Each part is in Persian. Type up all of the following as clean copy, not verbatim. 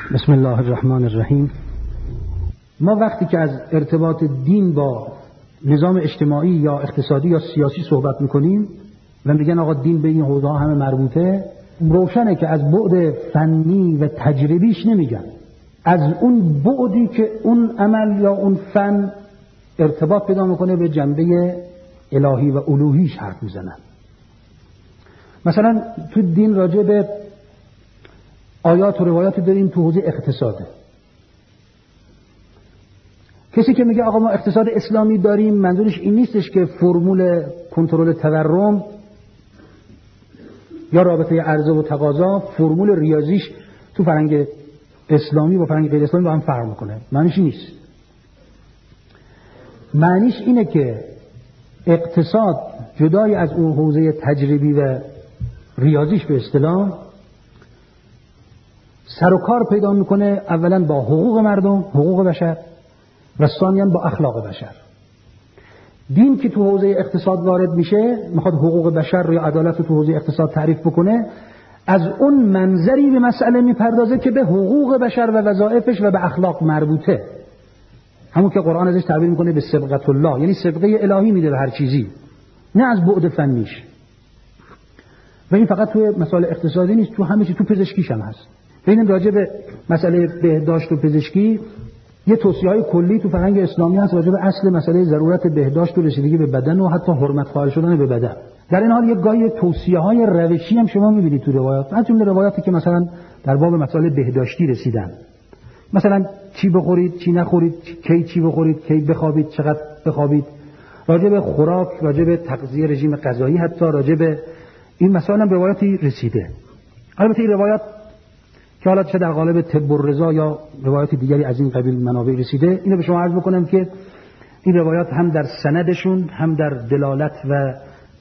بسم الله الرحمن الرحیم. ما وقتی که از ارتباط دین با نظام اجتماعی یا اقتصادی یا سیاسی صحبت میکنیم و میگن آقا دین به این حوزه ها همه مربوطه، روشنه که از بعد فنی و تجربیش نمیگن، از اون بعدی که اون عمل یا اون فن ارتباط پیدا میکنه به جنبه الهی و الوهیش حرف میزنن. مثلا تو دین راجع به آیات و روایات داریم تو حوزه اقتصاده. کسی که میگه آقا ما اقتصاد اسلامی داریم، منظورش این نیستش که فرمول کنترل تورم یا رابطه عرضه و تقاضا فرمول ریاضیش تو فرهنگ اسلامی و فرهنگ غیر اسلامی با هم فرق میکنه. معنیش نیست. معنیش اینه که اقتصاد جدای از اون حوزه تجربی و ریاضیش به اصطلاح سر و کار پیدا میکنه اولا با حقوق مردم، حقوق بشر، و ثانیاً با اخلاق بشر. دین که تو حوزه اقتصاد وارد میشه، میخواد حقوق بشر یا عدالت رو تو حوزه اقتصاد تعریف بکنه، از اون منظری به مسئله میپردازه که به حقوق بشر و وظایفش و به اخلاق مربوطه. همون که قرآن ازش تعبیر میکنه به سبقت الله، یعنی سبقه الهی میده به هر چیزی، نه از بعد فنیش. و این فقط تو مسائل اقتصادی نیست، تو همه چی، تو پزشکیش هم هست. ببینیم راجع به مسئله بهداشت و پزشکی یه توصیه‌های کلی تو فرهنگ اسلامی هست راجع به اصل مسئله ضرورت بهداشت و رسیدگی به بدن و حتی حرمت قائل شدن به بدن. در این حال یک گاهی توصیه‌های روشی هم شما می‌بینید تو روایات، از جمله روایاتی که مثلا در باب مسائل بهداشتی رسیدن. مثلا چی بخورید، چی نخورید، کی چی بخورید، کی بخوابید، چقدر بخوابید، راجع به خوراک، راجع به تغذیه، رژیم غذایی، حتی راجع به این مسائل هم روایاتی رسیده. البته این روایات که حالا چه در قالب طب الرضا یا روایات دیگری از این قبیل منابع رسیده، اینو به شما عرض بکنم که این روایات هم در سندشون، هم در دلالت و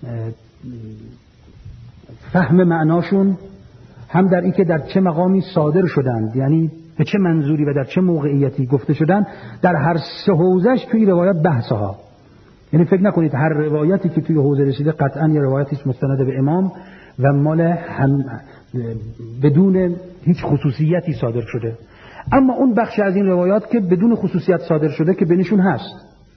فهم معناشون، هم در این که در چه مقامی صادر شدند، یعنی به چه منظوری و در چه موقعیتی گفته شدند، در هر سه حوزه‌اش توی روایات بحث‌ها. یعنی فکر نکنید هر روایتی که توی حوزه رسیده قطعاً یه روایتی است مستند به امام و مال بدون هیچ خصوصیتی صادر شده. اما اون بخش از این روایات که بدون خصوصیت صادر شده که بینشون هست،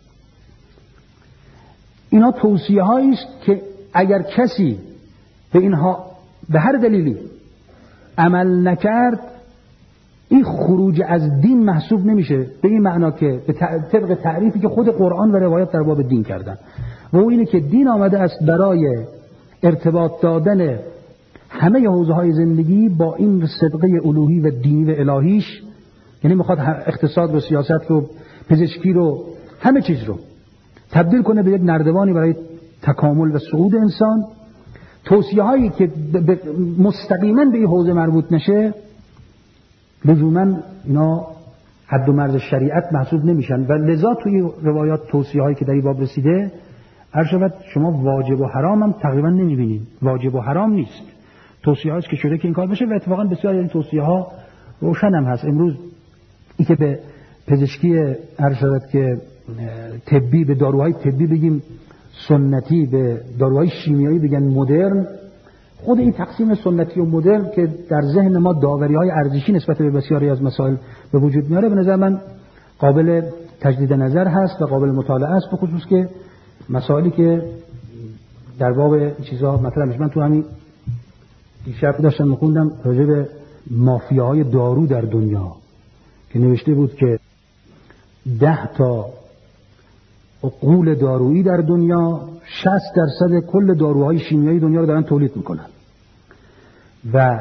اینا توصیه هایی است که اگر کسی به اینها به هر دلیلی عمل نکرد، این خروج از دین محسوب نمیشه، به این معنا که به طبق تعریفی که خود قرآن و روایت در باب دین کردن، و اون اینه که دین آمده است برای ارتباط دادن همه حوزه های زندگی با این صدقه الوهی و دینی و الهیش. یعنی میخواد اقتصاد و سیاست رو، پزشکی رو، همه چیز رو تبدیل کنه به یک نردبانی برای تکامل و صعود انسان. توصیه هایی که مستقیما به این حوزه مربوط نشه، لزوما اینا حد و مرز شریعت محسوب نمیشن و لذا توی روایات توصیه هایی که در این باب رسیده، ارشد شما واجب و حرام هم تقریبا نمیبینید. واجب و حرام نیست، توصیه هاست که شده که این کار بشه و اتفاقا بسیاری این توصیه ها روشن هم هست. امروز این که به پزشکی ارشد که طبی، به داروهای طبی بگیم سنتی، به داروهای شیمیایی بگن مدرن، خود این تقسیم سنتی و مدرن که در ذهن ما داوری‌های ارزشی نسبت به بسیاری از مسائل به وجود میاره، به نظر من قابل تجدید نظر هست و قابل مطالعه است، به خصوص که مسائلی که در باب چیزا مطرح. من تو همین دیشب داشتم می‌خوندم راجع به مافیاهای دارو در دنیا که نوشته بود که 10 تا عقول دارویی در دنیا 60% کل داروهای شیمیایی دنیا رو دارن تولید میکنن و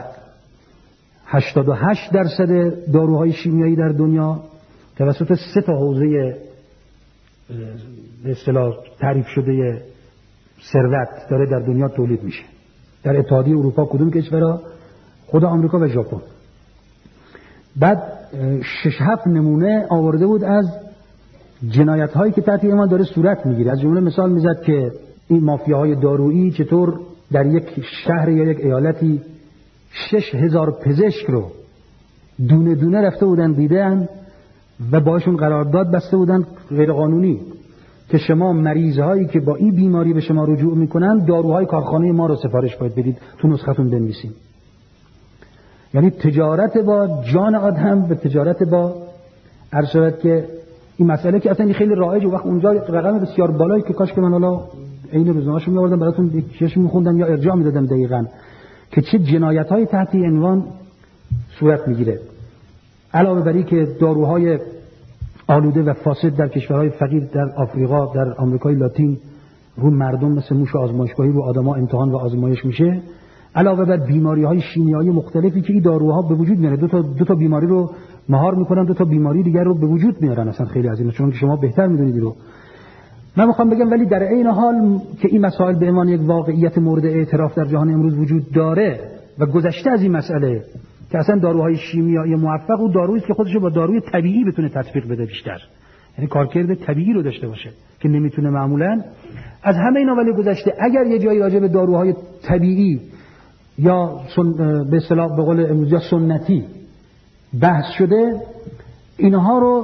88% داروهای شیمیایی در دنیا توسط 3 تا حوزه به اصطلاح تعریف شده ثروت داره در دنیا تولید میشه. در اتحادیه اروپا کدوم کشورها؟ خود آمریکا و ژاپن. بعد 6-7 نمونه آورده بود از جنایت هایی که تحت ایمان داره صورت میگیره. از جمله مثال میزد که این مافیاهای دارویی چطور در یک شهر یا یک ایالتی 6000 پزشک رو دونه دونه رفته بودن دیدن و باشون قرارداد بسته بودن غیر قانونی که شما مریضهایی که با این بیماری به شما رجوع میکنن داروهای کارخانه ما رو سفارش باید بدید، تو نسختون بنویسید. یعنی تجارت با جان آدم و تجارت با عرض شود که این مسئله که اصلا خیلی رایجه. وقت اونجا رقم بسیار بالایی که کاش که من حالا عین روزنامه‌شو می‌آوردم براتون یکیش می‌خوندم یا ارجاع می‌دادم دقیقاً که چه جنایت‌های تحت عنوان صورت می‌گیره. علاوه بر این که داروهای آلوده و فاسد در کشورهای فقیر در آفریقا، در آمریکای لاتین رو مردم مثل موش آزمایشگاهی رو آدم‌ها امتحان و آزمایش میشه، علاوه بر بیماری‌های شیمیایی مختلفی که این داروها به وجود میاره، دو تا بیماری رو مهار میکنن، دو تا بیماری دیگر رو به وجود میارن. اصلا خیلی از اینا چون که شما بهتر میدونید رو. من میخوام بگم ولی در عین حال که این مسائل به عنوان یک واقعیت مورد اعتراف در جهان امروز وجود داره و گذشته از این مسئله که اصلا داروهای شیمیایی موفق و دارویی است که خودش رو با داروی طبیعی بتونه تطبیق بده بیشتر، یعنی کارکرد طبیعی رو داشته باشه که نمیتونه معمولا. از همه اینا ولی گذشته اگر یه جایی راجع به داروهای طبیعی یا به اصطلاح به قول امروزی سنتی بحث شده، اینها رو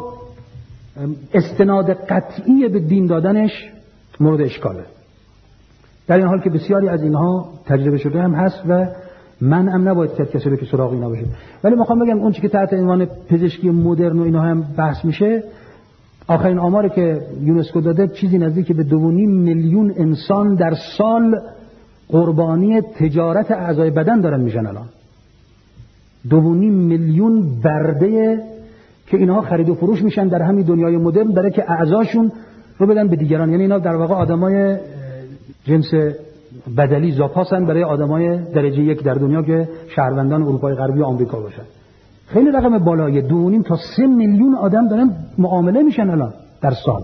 استناد قطعی به دین دادنش مورد اشکاله، در این حال که بسیاری از اینها تجربه شده هم هست و من هم نباید کسی به که سراغ اینا بشه. ولی میخوام بگم اون چی که تحت عنوان پزشکی مدرن و اینا هم بحث میشه، آخرین آماری که یونسکو داده چیزی نزدیک به 2.5 میلیون انسان در سال قربانی تجارت اعضای بدن دارن میشن. الان 2.5 میلیون برده که اینها خرید و فروش میشن در همین دنیای مدرن برای که اعضاشون رو بدن به دیگران. یعنی اینا در واقع آدمای جنس بدلی زاپاسن برای آدمای درجه 1 در دنیا که شهروندان اروپای غربی و آمریکا باشن. خیلی رقم بالاییه. 2.5 تا 3 میلیون آدم دارن معامله میشن الان در سال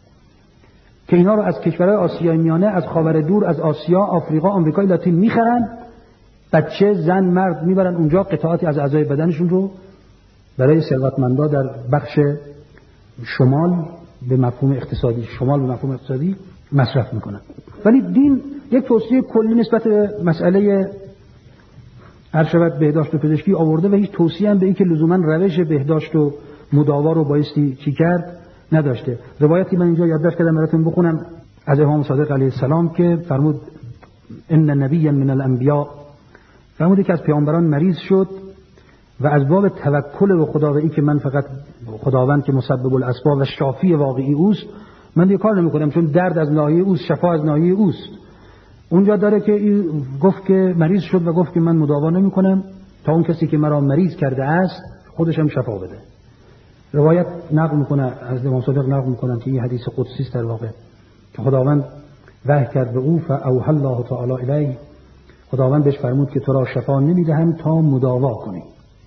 که اینا رو از کشورهای آسیای میانه، از خاور دور، از آسیا، آفریقا، آمریکای لاتین میخرن، بچه، زن، مرد میبرن اونجا، قطعاتی از اعضای بدنشون رو برای ثروتمندا در بخش شمال به مفهوم اقتصادی مصرف میکنن. ولی دین یک توصیه کلی نسبت به مسئله ارشد بهداشت و پزشکی آورده و هیچ توصیه هم به این که لزوما روش بهداشت و مداوا رو بایستی چی کرد نداشته. روایتی من اینجا یادداشت کردم براتون بخونم از امام صادق علیه السلام که فرمود ان نبیا من الانبیاء، فرمود که از پیامبران مریض شد و از باب توکل به خدا و این که من فقط خداوند که مسبب الاسباب و شافی واقعی اوست، من دیگه کار نمی‌کنم چون درد از ناحیه اوست، شفا از ناحیه اوست. اونجا داره که گفت که مریض شد و گفت که من مداوا نمی‌کنم تا اون کسی که مرا مریض کرده است خودش هم شفا بده. روایت نقل میکنه از امام صادق نقل میکنن که این حدیث قدسی است در واقع که خداوند وحی کرد به او فاوحى الله تعالی الیه، خداوند بهش فرمود که تو را شفا نمیدهم تا مداوا کنی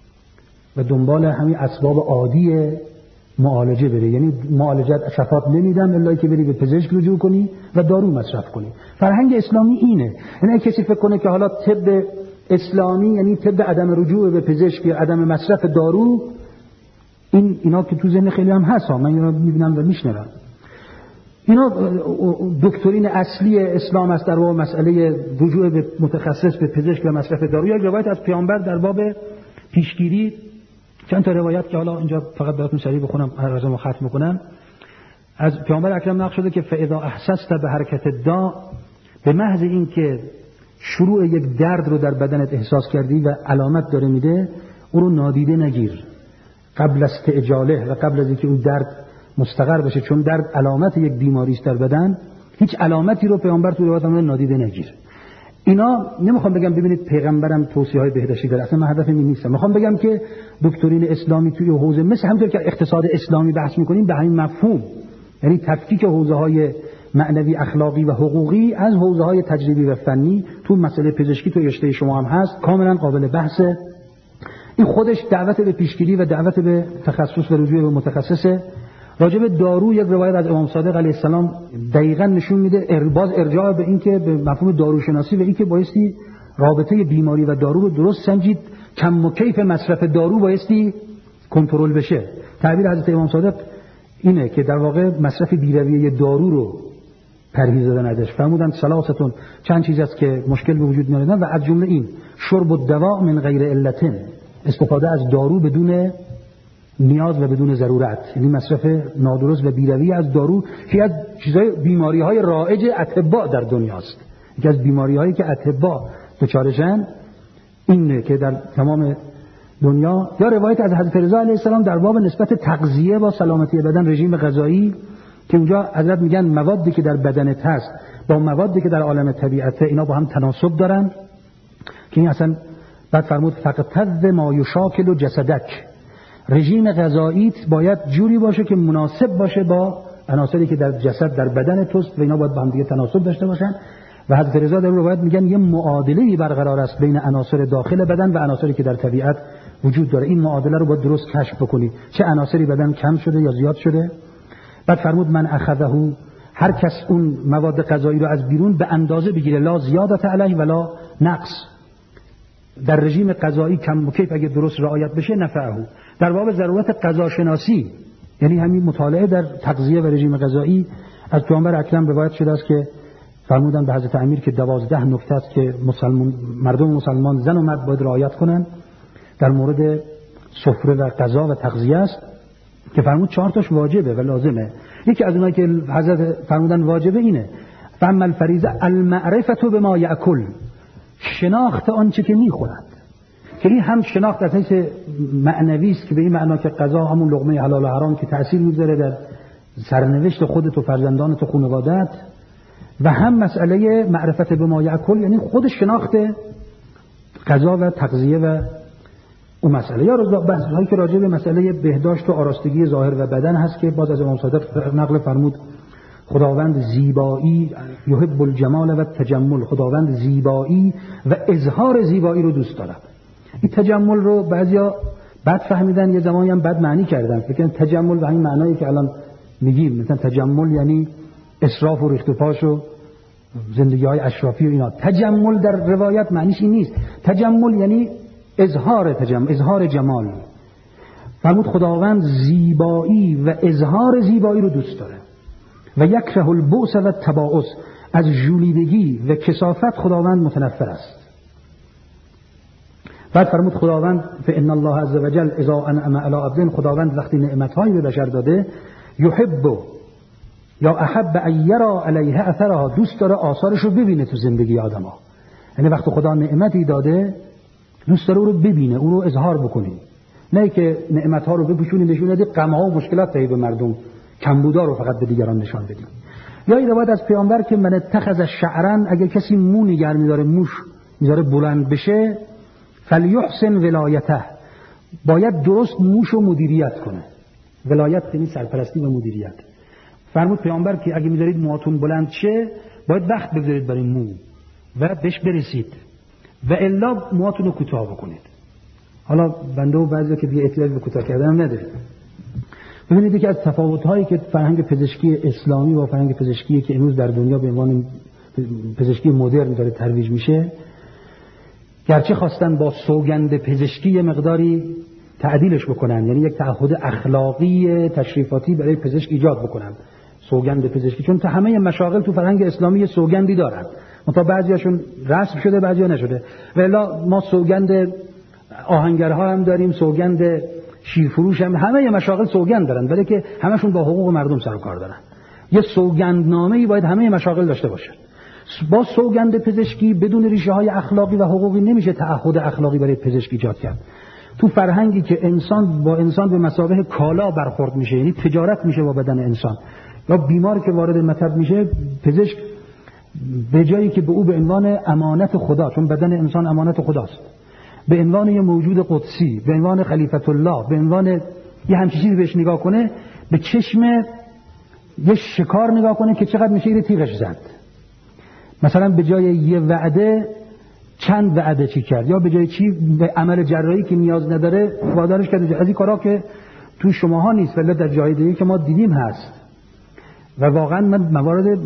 و دنبال همین اسباب عادی معالجه بری، یعنی معالجت شفات نمیدم الا که بری به پزشک رجوع کنی و دارو مصرف کنی. فرهنگ اسلامی اینه. یعنی کسی فکر کنه که حالا طب اسلامی یعنی طب عدم رجوع به پزشک یا عدم مصرف دارو، اینا که تو ذهن خیلی هم هست، من اینا میبینم و میشنوم. اینا دکترین اصلی اسلام است در واقع مسئله رجوع به متخصص به پزشک و مصرف دارو. یک روایت از پیامبر در باب پیشگیری، چند تا روایت که حالا اینجا فقط براتون سریع بخونم هر روزم ختم میکنم، از پیامبر اکرم نقل شده که فاذا احسست به حرکت الداء، به محض این که شروع یک درد رو در بدنت احساس کردی و علامت داره میده، او رو نادیده نگیر قبل استعجاله و قبل از اینکه اون درد مستقر بشه، چون درد علامت یک بیماری است در بدن. هیچ علامتی رو پیامبر تو روایت نادیده نگیر. اینا نمیخوام بگم ببینید پیغمبرم توصیه‌های بهداشتی داره، اصلا من هدفم این نیست. میخوام بگم که دکترین اسلامی توی حوزه مثل همونطور که اقتصاد اسلامی بحث میکنیم به همین مفهوم، یعنی تفکیک حوزه‌های معنوی، اخلاقی و حقوقی از حوزه‌های تجربی و فنی تو مسئله پزشکی تو رشته شما هم هست، کاملا قابل بحثه. این خودش دعوت به پیشگیری و دعوت به تخصص و رجوع به متخصصه. راجع به دارو یک روایت از امام صادق علیه السلام دقیقاً نشون میده، باز ارجاع به این که به مفهوم داروشناسی و این که بایستی رابطه بیماری و دارو رو درست سنجید، کم و کیف مصرف دارو بایستی کنترل بشه. تعبیر حضرت امام صادق اینه که در واقع مصرف بی‌رویه دارو رو پرهیز دادن ازش. فرمودن ثلاثتون، چند چیز است که مشکل به وجود میارن و از جمله این شرب الدواء من غیر علت، استفاده از دارو بدون نیاز و بدون ضرورت، یعنی مصرف نادرست و بی‌رویه از دارو که از چیزای بیماری‌های رایج اطباء در دنیاست. یکی از بیماری‌هایی که اطباء دچارشن اینه که در تمام دنیا، یا روایت از حضرت رضا علیه السلام در باب نسبت تغذیه با سلامتی بدن، رژیم غذایی، که اونجا حضرت میگن موادی که در بدنت هست با موادی که در عالم طبیعته اینا با هم تناسب دارن، که این اصلا بعد فرمود فقط ما یشاکل جسدک، رژیم غذاییت باید جوری باشه که مناسب باشه با عناصری که در جسد در بدن توست و اینا باید با هم دیگه تناسب داشته باشن. و حضرت رضا در روایت میگن یه معادله‌ای برقرار است بین عناصر داخل بدن و عناصری که در طبیعت وجود داره. این معادله رو باید درست کشف بکنی، چه عناصری بدن کم شده یا زیاد شده. بعد فرمود من اخذه، هر کس اون مواد غذایی رو از بیرون به اندازه بگیره، لا زیادت علیه ولا نقص، در رژیم غذایی کم و کیف اگه درست رعایت بشه نفعه. در باب ضرورت غذاشناسی، یعنی همین مطالعه در تغذیه و رژیم غذایی، از پیامبر اکرم روایت شده است که فرمودن به حضرت امیر که 12 نکته است که مردم مسلمان زن و مرد باید رعایت کنن در مورد سفره و غذا و تغذیه است، که فرمود 4 تاش واجبه و لازمه. یکی از اونایی که حضرت فرمودن واجبه اینه فاما الفریضه المعرفه بما یاکل، شناخت آنچه که میخورد، که این هم شناخت از حیث معنوی است که به این معنا که غذا همون لقمه حلال و حرام که تأثیر میذاره در سرنوشت خودت و فرزندانت و خانواده‌ات، و هم مسئله معرفت بما یاکل یعنی خود شناخت غذا و تغذیه و اون مسئله. یا بحث‌هایی که راجع به مسئله بهداشت و آراستگی ظاهر و بدن هست که باز از امام صادق نقل فرمود خداوند زیبایی یحب الجمال و التجمل، خداوند زیبایی و اظهار زیبایی رو دوست داره. این تجمل رو بعضیا بد فهمیدن، یه زمانی هم بد معنی کردن، فکر تجمل به همین معنایی که الان میگیم، مثلا تجمل یعنی اسراف و ریخت و پاش و زندگی‌های اشرافی و اینا. تجمل در روایت معنیش این نیست. تجمل یعنی اظهار جمال. فرمود خداوند زیبایی و اظهار زیبایی رو دوست داره. و یکره البؤس و التباؤس، از ژولیدگی و کثافت خداوند متنفر است. بعد فرمود خداوند فإن الله عز وجل اذا انعم علی عبد، خداوند وقتی نعمت‌هایی به بشر داده، یحب یا احب ان یرا علیها اثرها، دوست داره آثارش رو ببینه تو زندگی آدم‌ها. یعنی وقتی خدا نعمتی داده دوست داره او رو ببینه، او رو اظهار بکنه، نه که نعمت‌ها رو بپوشونی نشون بدی، غم‌ها و مشکلات دهی به مردم، کمبودا رو فقط به دیگران نشان بدی. یا این روایت از پیامبر که من اتخذ شعرا، اگر کسی مو نگه می‌داره، موش می‌ذاره بلند بشه، فلیحسن ولایته، باید درست موش رو مدیریت کنه. ولایت یعنی سرپرستی و مدیریت. فرمود پیامبر که اگه می‌ذارید موهاتون بلند شه، باید وقت بذارید برای مو و بهش برسید، و الا موهاتون رو کوتاه بکنید. حالا بنده و بعضی که دیگه احتیاج به کوتاه کردن هم نداره. ببینید که از تفاوت‌هایی که فرهنگ پزشکی اسلامی با فرهنگ پزشکی که امروز در دنیا به عنوان پزشکی مدرن داره ترویج میشه، گرچه خواستن با سوگند پزشکی مقداری تعدیلش بکنن، یعنی یک تعهد اخلاقی تشریفاتی برای پزشک ایجاد بکنن، سوگند پزشکی، چون تا همه مشاغل تو فرهنگ اسلامی سوگندی دارن، منتها بعضیاشون رسم شده بعضیا نشده. ولی ما سوگند آهنگرها هم داریم، سوگند شیرفروش هم، همه مشاغل سوگند دارن، ولی که همشون با حقوق مردم سر و کار دارن. یه سوگندنامه‌ای باید همه مشاغل داشته باشه. با سوگند پزشکی بدون ریشه‌های اخلاقی و حقوقی نمیشه تعهد اخلاقی برای پزشک ایجاد کرد. تو فرهنگی که انسان با انسان به مثابه کالا برخورد میشه، یعنی تجارت میشه با بدن انسان، یا بیماری که وارد مطب میشه، پزشک به جایی که به او به عنوان امانت خدا، چون بدن انسان امانت خداست، به عنوان یه موجود قدسی، به عنوان خلیفت الله، به عنوان یه همچین چیزی بهش نگاه کنه، به چشم یه شکار نگاه کنه که چقدر میشه اینو تیغش زد. مثلا به جای یه وعده چند وعده چی کرد، یا به جای چی به عمل جراحی که نیاز نداره وادارش کرد. از این کارا که تو شماها نیست ولی در جای دیگه که ما دیدیم هست، و واقعا من موارد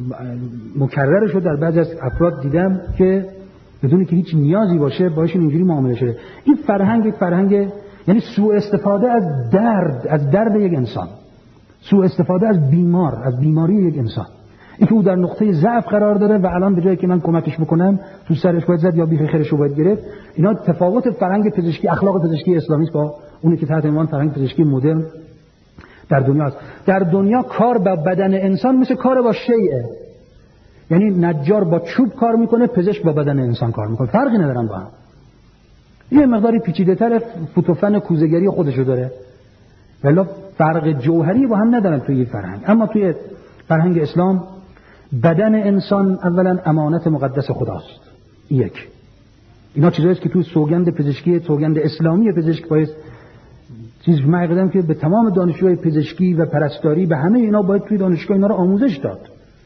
مکررش رو در بعضی از افراد دیدم که بدون که هیچ نیازی باشه باشون اینجوری معامله شده. این فرهنگ یعنی سوء استفاده از درد یک انسان، سوء استفاده از بیماری یک انسان، این که او در نقطه ضعف قرار داره و الان به جایی که من کمکش بکنم تو سرش باید زد یا بیخ خیرش رو باید گرفت. اینا تفاوت فرهنگ پزشکی، اخلاق پزشکی اسلامی با اونی که تحت عنوان فرهنگ پزشکی مدرن در دنیا است. در دنیا کار با بدن انسان مثل کار با شیء، یعنی نجار با چوب کار میکنه، پزشک با بدن انسان کار میکنه، فرقی ندارن با هم. یه مقداری پیچیده‌تر فوتوفن کوزه‌گری خودشو داره، ولی فرق جوهری با هم ندارن توی فرهنگ. اما توی فرهنگ اسلام بدن انسان اولا امانت مقدس خداست. یک، اینا چیزاییست که توی سوگند پزشکی، سوگند اسلامی پزشک باید چیز معقدم که به تمام دانشجوهای پزشکی و پرستاری به همه اینا باید توی دانشگاه اینا رو آموزش داد.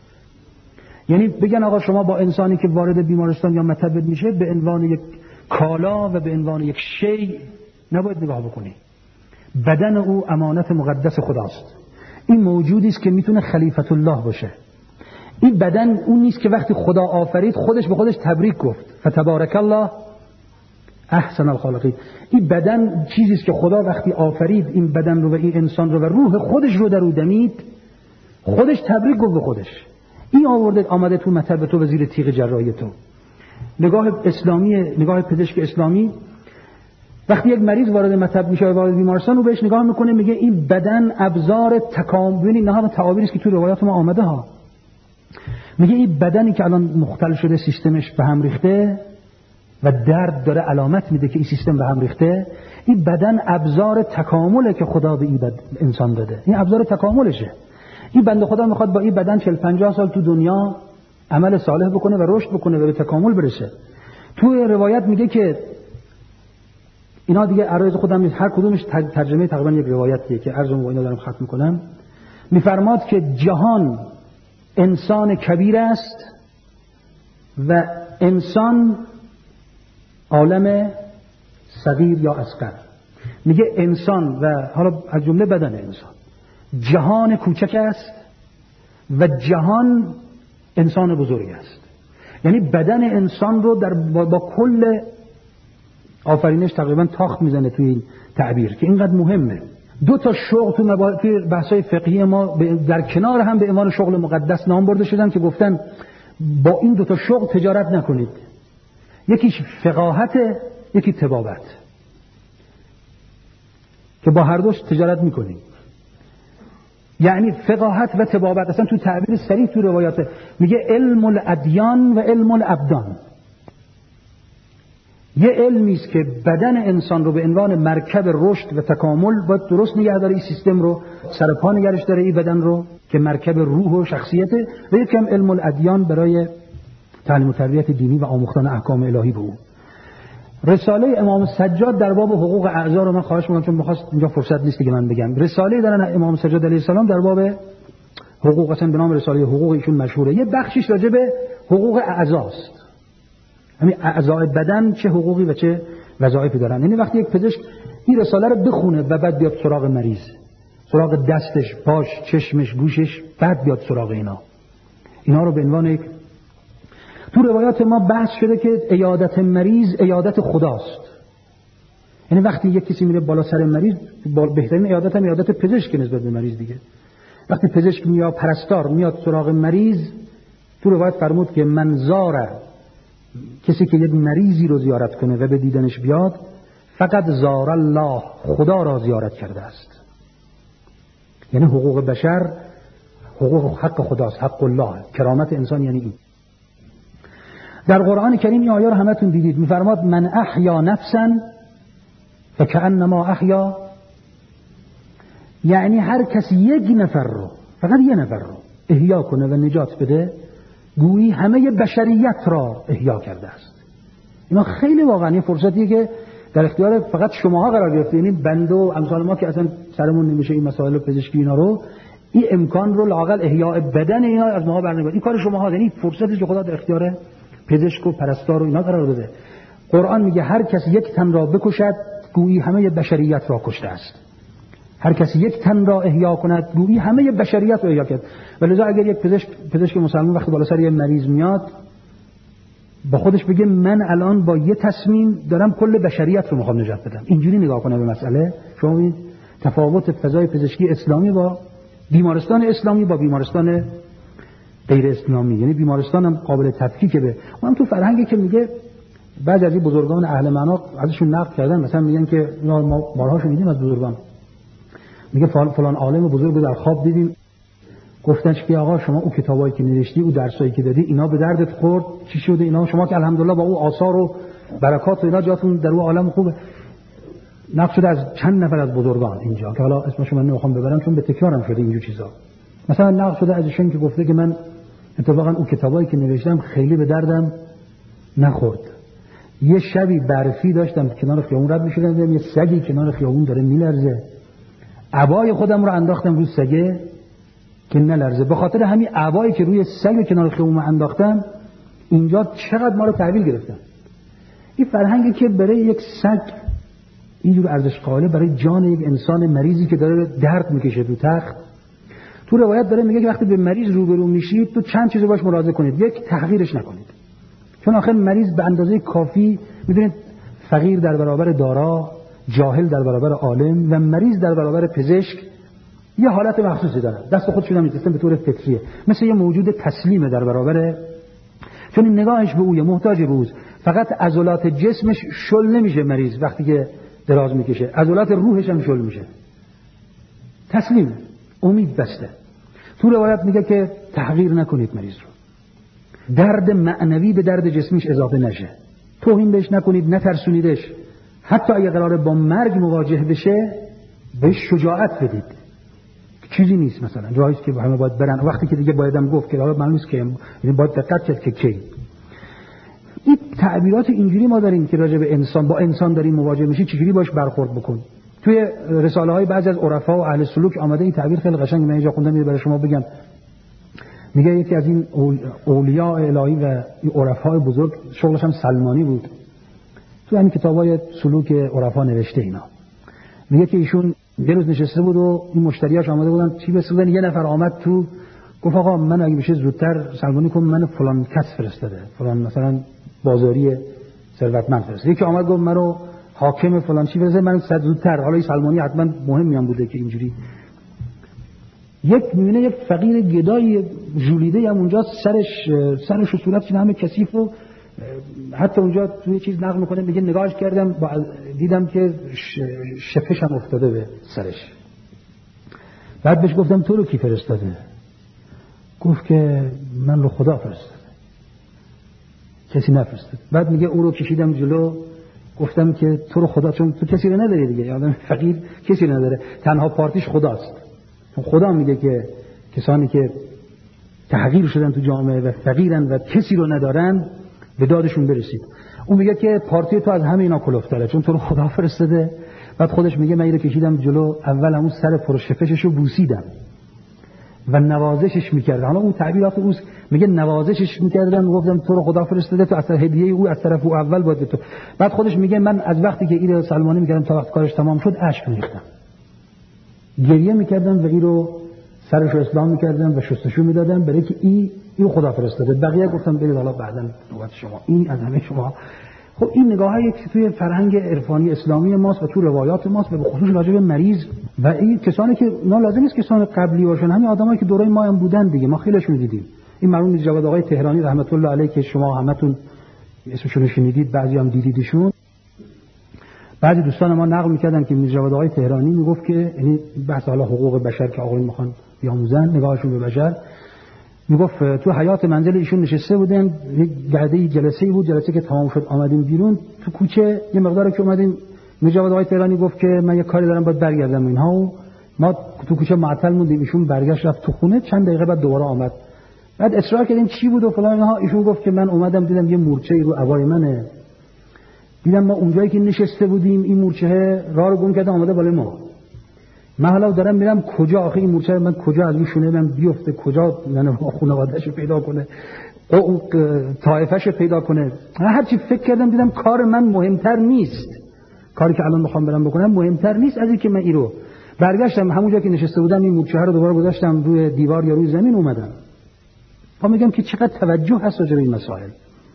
یعنی بگن آقا شما با انسانی که وارد بیمارستان یا مطب میشه به عنوان یک کالا و به عنوان یک شی نباید نگاه بکنی. بدن او امانت مقدس خداست. این موجودی است که میتونه خلیفت الله باشه. این بدن اون نیست که وقتی خدا آفرید خودش به خودش تبریک گفت فتبارک الله احسن الخالقین. این بدن چیزی است که خدا وقتی آفرید این بدن رو و این انسان رو و روح خودش رو در او دمید خودش تبریک گفت به خودش. این آمده تو مطب تو و زیر تیغ جراحی تو. نگاه اسلامی، نگاه پزشک اسلامی وقتی یک مریض وارد مطب میشه و وارد بیمارستان رو بهش نگاه میکنه میگه این بدن ابزار تکامل. ببینید نه هم تعابیری است که تو روایات ما آمده ها. میگه این بدنی که الان مختل شده سیستمش به هم ریخته و درد داره علامت میده که این سیستم به هم ریخته، این بدن ابزار تکامله که خدا به این انسان داده. این ابزار تکاملشه. این بنده خدا میخواد با این بدن 40-50 سال تو دنیا عمل صالح بکنه و رشد بکنه و به تکامل برسه. توی روایت میگه که اینا دیگه عرایض خودم نیست، هر کدومش ترجمه تقریبا یک روایتیه که عرضم با اینا دارم ختم میکنم. میفرماد که جهان انسان کبیر است و انسان عالم صغیر یا اصغر. میگه انسان و حالا از جمله بدن انسان جهان کوچک است و جهان انسان بزرگ است. یعنی بدن انسان رو با کل آفرینش تقریبا تاخت میزنه توی این تعبیر که اینقدر مهمه. دو تا شغل توی بحث‌های فقهی ما در کنار هم به عنوان شغل مقدس نام برده شدن که گفتن با این دو تا شغل تجارت نکنید. یکیش فقاهت، یکی طبابت، که با هر دوش تجارت میکنیم. یعنی فقاهت و طبابت اصلا تو تعبیر صریح تو روایات میگه علم الادیان و علم الابدان. یه علمی است که بدن انسان رو به عنوان مرکب رشد و تکامل باید درست نگه داره، این سیستم رو سر پا نگرش داره، این بدن رو که مرکب روح و شخصیته، و یکم علم الادیان برای تعلیم و تربیت دینی و آموختن احکام الهی به او. رساله امام سجاد در باب حقوق اعضا رو من خواهش می‌کنم چون می‌خواست اینجا فرصت نیست که من بگم. رساله دارن امام سجاد علیه السلام در باب حقوق، اصلا به نام رساله حقوق ایشون مشهوره. یه بخشش راجع به حقوق اعضاست. همین اعضای بدن چه حقوقی و چه وظایفی دارن. یعنی وقتی یک پزشک این رساله رو بخونه و بعد بیاد سراغ مریض، سراغ دستش، پاش، چشمش، گوشش، بعد بیاد سراغ اینا رو به عنوان یک تو روایات ما بحث شده که عیادت مریض عیادت خداست. یعنی وقتی یک کسی میره بالا سر مریض، بهترین عیادت هم عیادت پزشک نسبت به مریض دیگه. وقتی پزشک میاد، پرستار میاد سراغ مریض، تو روایت فرمود که من زاره، کسی که یک مریضی رو زیارت کنه و به دیدنش بیاد، فقط زار الله، خدا را زیارت کرده است. یعنی حقوق بشر حقوق حق خداست، حق الله، کرامت انسان یعنی این. در قرآن کریم این آیه رو همتون دیدید، میفرماد من احیا نفسا فکأنما احیا، یعنی هر کسی یک نفر رو، فقط یک نفر رو احیا کنه و نجات بده، گویی همه بشریت را احیا کرده است. اینا خیلی واقعا فرصتیه که در اختیار فقط شماها قرار گرفته. یعنی بنده و امثال ما که اصلا سرمون نمیشه این مسائل پزشکی اینا رو، این امکان رو لااقل احیاء بدن اینا از ما برنمیاد. این کار شماها، یعنی فرصتی که خدا در اختیار پزشک و پرستار و اینا قرار داده. قرآن میگه هر کس یک تن را بکشد گویی همه بشریت را کشته است. هر کس یک تن را احیا کند گویی همه بشریت را احیا کرد. ولذا اگر یک پزشک مسلمان وقتی بالا سر یه مریض میاد با خودش بگه من الان با یه تصمیم دارم کل بشریت رو میخوام نجات بدم، اینجوری نگاه کنه به مسئله. شما ببینید تفاوت فضای پزشکی اسلامی با بیمارستان اسلامی با بیمارستان غیر اسلامی. یعنی بیمارستان هم قابل تفکیک به اونم تو فرهنگی که میگه بعضی از این بزرگان اهل معنا ازشون نقل کردن، مثلا میگن که ما بارهاشو میدیم از بزرگان، میگه فلان عالم بزرگ رو در خواب دیدیم، گفتنش که آقا شما او کتابایی که نوشتی، او درسایی که دادی، اینا به دردت خورد، چی شده اینا؟ شما که الحمدلله با او آثار و برکات و اینا جاتون در اون عالم خوبه. نقل شده از چند نفر از بزرگان اینجا که حالا اسمشو من نمیخوام ببرم چون به تکرارم شده اینجور چیزا. مثلا نقل شده از ایشون که گفته که من اتفاقا اون کتابایی که نوشتم خیلی به دردم نخورد. یه شبی برفی داشتم کنار خیابون رد می‌شدم، دیدم یه سگی کنار خیابون داره میلرزه. عبای خودم رو انداختم روی سگه که نلرزه. به خاطر همین عبایی که روی سگ کنار خیابون انداختم اینجا چقدر ما رو تحویل گرفتن. این فرهنگی که برای یک سگ اینجور ارزش قائله برای جان یک انسان مریضی که داره درد میکشه تو تخت. تو روایت داره میگه که وقتی به مریض روبرو میشید تو چند چیزو باش مراعات کنید. یک، تحقیرش نکنید، چون آخر مریض به اندازه کافی میدونید فقیر در برابر دارا، جاهل در برابر عالم و مریض در برابر پزشک یه حالت مخصوصی داره. دست خودشون هم می‌ذارن به طور فطریه، مثل یه موجود تسلیمه در برابر، چون این نگاهش به اوه، محتاج به اوست. فقط عضلات جسمش شل نمیشه مریض وقتی که دراز میکشه، عضلات روحش هم شل میشه. تسلیم، امید بسته. تو روایت میگه که تحقیر نکنید مریض رو، درد معنوی به درد جسمیش اضافه نشه، توهین بهش نکنید، نترسونیدش. حتی اگه قراره با مرگ مواجه بشه بهش شجاعت بدید. چیزی نیست مثلا جاییست که همه باید برن، وقتی که دیگه بایدم گفت که حالا معلوم نیست که یعنی باید دقت کرد که کی. این تعبیرات اینجوری ما داریم که راجع به انسان، با انسان داریم مواجه میشی چجوری باش برخورد بکن. توی رساله های بعضی از عرفا و اهل سلوک آمده این تعبیر خیلی قشنگ، من اینجا خوندم برای شما بگم. میگه یکی از این اولیاء الهی و عرفای بزرگ شغلش هم سلمانی بود، تو همین کتابای سلوک عرفا نوشته اینا. میگه که ایشون یه روز نشسته بود و این مشتریاش آمده بودن چی بسازن، یه نفر آمد تو گفت آقا من اگه بشه زودتر سلمانی کنم، من فلان کس فرستاده، فلان مثلا بازاری ثروتمند فرستاده. یکی آمد گفت منو حاکم فلان چی فرستاده، من زودتر. حالا این سلمانی حتما مهمی هم بوده که اینجوری یک میونه یک فقیر گدای ژولیده هم اونجا سرش و صورتش همه کثیف و حتی اونجا توی چیز نقل میکنه میگه نگاهش کردم دیدم که شپش هم افتاده به سرش. بعد بهش گفتم تو رو کی فرستاده؟ گفت که من رو خدا فرستاده، کسی نفرستاد. بعد میگه او رو کشیدم جلو، گفتم که تو رو خدا، چون تو کسی رو نداری دیگه، آدم فقیر کسی نداره، تنها پارتیش خداست. چون خدا میگه که کسانی که تحقیر شدن تو جامعه و فقیرن و کسی رو ندارن به دادشون برسید. اون میگه که پارتی تو از همه اینا کلفتره، چون تو رو خدا فرستاده. بعد خودش میگه من اینو کشیدم جلو، اول همون سر پرشفشش رو بوسیدم و نوازشش میکردم. حالا اون تعبیرات اوست، میگه نوازشش میکردم، گفتم تو رو خدا فرستاده، تو اصلا هدیه او از طرف او اول باید تو. بعد خودش میگه من از وقتی که اینو سلمانی میکردم تا وقت کارش تمام شد اشک میریختم، گریه میکردم و این رو سرش رو اسلام میکردم و شستشو میدادم برای که این خدا فرستاده. بقیه گفتم برید حالا بعداً نوبت شما، این از همه شما. خب این نگاهی که توی فرهنگ عرفانی اسلامی ماست و تو روایات ماست و به خصوص راجع به مریض و این کسانی که اونا لازم نیست کسان قبلی باشن، همین آدمایی که دورای ما هم بودن دیگه، ما خیلیشون دیدیم. این مرحوم جواد آقای تهرانی رحمت الله علیه که شما همتون اسمشون رو شنیدید، بعضی هم دیدیدشون. بعضی دوستان ما نقل می‌کردن که جواد آقای تهرانی میگفت که یعنی بحث حالا حقوق بشر که آقایون میخوان بیاموزن نگاهشون به بشر، میگفت تو حیات منزل ایشون نشسته بودن، یک گرده جلسه‌ای بود، جلسه که تمام شد آمدیم بیرون، تو کوچه یه مقداری که اومدیم، جواد آقای تهرانی گفت که من یه کاری دارم باید برگردم اینها، و ما تو کوچه معطل موندیم. ایشون برگشت رفت تو خونه، چند دقیقه بعد دوباره آمد. بعد اصرار کردیم چی بود و فلان اینها. ایشون گفت که من اومدم دیدم یه مورچه‌ای رو عبای منه، دیدم ما اونجایی که نشسته بودیم این مورچه راه رو گم کرده آمده بالای ما. من حالا دارم میرم کجا، آخه این مورچه من کجا از این شونه من بیفته، کجا من خانواده‌شو پیدا کنه، او طایفه‌شو پیدا کنه. هر چی فکر کردم دیدم کار من مهمتر نیست، کاری که الان میخوام برم بکنم مهمتر نیست از اینکه من این رو برگشتم همونجا که نشسته بودم این مورچه رو دوباره گذاشتم روی دیوار یا روی زمین اومدم. میگم که چقدر توجه هست راجع به این مسائل.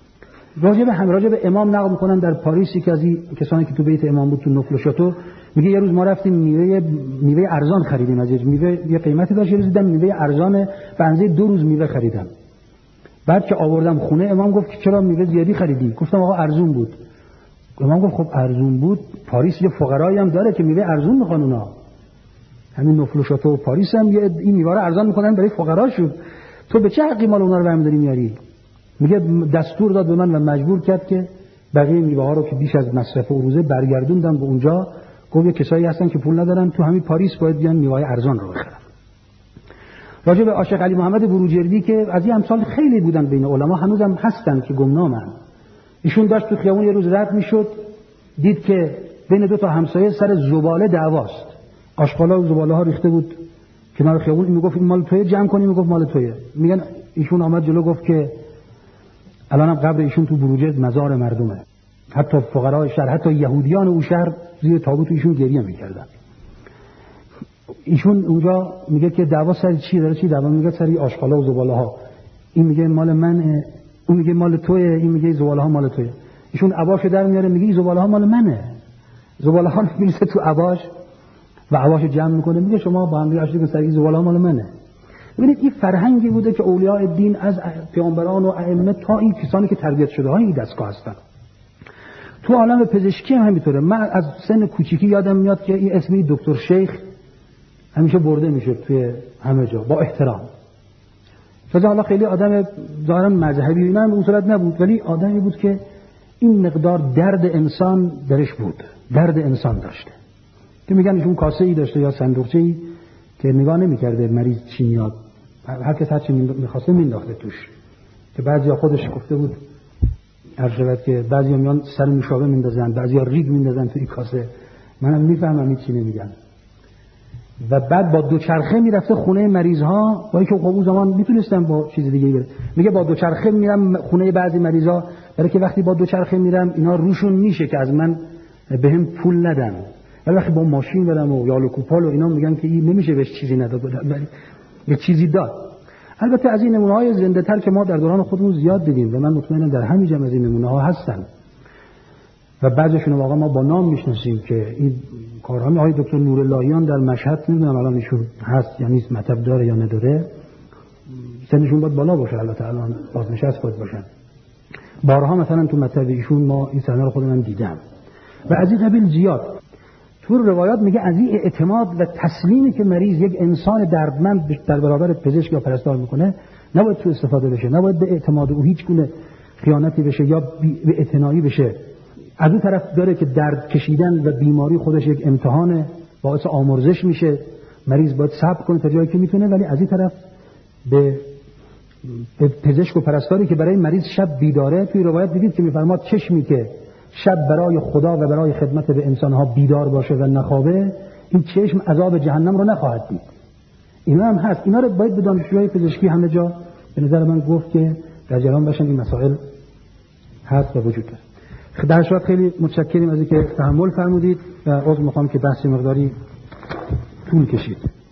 راجع به امام نقل میکنن در پاریس، یکی از این کسانی که تو بیت امام بود تو نفل شاتو، میگه یه روز ما رفتیم میوه ارزان خریدیم، از میوه یه قیمتی داشت، یه روز دیدم میوه ارزان به اندازه 2 روز میوه خریدم. بعد که آوردم خونه امام گفت که چرا میوه زیادی خریدی؟ گفتم آقا ارزون بود. امام گفت خب ارزون بود، پاریس یه فقرایی هم داره که میوه ارزون میخوان اونا، همین نفل شاتو و پاریس هم این میوه رو ارزان میکنن برای فقراشون، تو به چه حقی مال اونا رو برمی‌داری میاری؟ میگه دستور داد به من و مجبور کرد که بقیه میوه ها رو که بیش از مصرف و روزه برگردوندن به اونجا. گفت کسایی هستن که پول ندارن تو همین پاریس باید بیان میوه ارزان رو بخرن. راجع به عاشق علی محمد بروجردی که از این امثال خیلی بودن بین علما، هنوزم هستن که گمنامن. ایشون داشت تو خیابون یه روز رد میشد، دید که بین دو تا همسایه سر زباله دعواست. آشغالا و زباله ها ریخته بود کنار خیابون. این میگفت این مال توئه، جمع کنی، میگفت مال توئه. میگن ایشون آمد جلو گفت که الانم قبر ایشون تو بروجرد مزار مردمه. حتی فقرای شهر، حتی یهودیان اون شهر زیر تابوت ایشون گریه میکردن. ایشون اونجا میگه که دعوا سر چی داره؟ چی دعوا؟ میگه سر آشغالا و زباله ها. این میگه مال منه، اون میگه مال توئه، این میگه زباله ها مال توئه. ایشون عباشو در میاره میگه این زباله ها مال منه. زباله ها میریزه تو عباش و عباشو جمع میکنه، میگه شما با هم دیگه آشتی کنید، سر این زباله ها مال منه. ببینید این فرهنگی بوده که اولیاء دین از پیامبران و ائمه تا این کسانی که تربیت شده های این دستگاه هستن. تو عالم پزشکی هم همینطوره. من از سن کوچیکی یادم میاد که این اسمی دکتر شیخ همیشه برده میشه توی همه جا با احترام. شاید حالا خیلی آدم ظاهرا مذهبی اینا به اون صورت نبود، ولی آدمی بود که این مقدار درد انسان درش بود، درد انسان داشته. که میگن ایشون کاسه ای داشته یا صندوقچه ای که نگاه نمی‌کرده مریض چی میاد، هر کس هر چی می‌خواسته مینداخته توش. که بعضیا خودش گفته بود هر که بعضیا میان سر نوشابه میندازن، بعضیا ریگ میندازن توی کاسه. منم میفهمم این چی نمیگن. و بعد با دوچرخه میرفته خونه مریض ها، با اینکه اون زمان میتونستم با چیز دیگه بره. میگه با دوچرخه میرم خونه بعضی مریضا، برای که وقتی با دوچرخه میرم اینا روشون میشه که از من بهم پول ندن. ولی وقتی با ماشین برم و یالو کوپال و اینا میگن که این نمیشه بهش چیزی نداد، ولی یه چیزی داد. البته از این نمونه‌های زنده تر که ما در دوران خودمون زیاد دیدیم و من مطمئنم در همین جمع از این نمونه‌ها هستن و بعضیشون واقعا ما با نام میشناسیم که این کارهای آقای دکتر نوراللهیان در مشهد، نمیدونم الان ایشون هست یا نیست، مطب داره یا نداره، سنشون باید بالا باشه، البته الان بازنشست باید باشن. بارها مثلا تو مطب ایشون ما این صحنه رو خودم دیدم و از این قبیل زیاد. تو روایات میگه از این اعتماد و تسلیمی که مریض یک انسان دردمند در برابر پزشک یا پرستار میکنه نباید تو استفاده بشه، نباید به اعتماد او هیچ گونه خیانتی بشه یا به اعتنایی بشه. از اون طرف داره که درد کشیدن و بیماری خودش یک امتحانه، باعث آمرزش میشه، مریض باید صبر کنه تا جایی که میتونه، ولی از این طرف به پزشک و پرستاری که برای مریض شب بیداره. توی روایت دیدید که میفرماد چشمی که شب برای خدا و برای خدمت به انسانها بیدار باشه و نخوابه، این چشم عذاب جهنم رو نخواهد دید. اینا هم هست. اینا رو باید به دانشجوهای پزشکی همه جا به نظر من گفت که در جریان باشن. این مسائل هست و وجود داره. در صورت خیلی متشکریم از اینکه تحمل فرمودید و عذر میخوام که بحث مقداری طول کشید.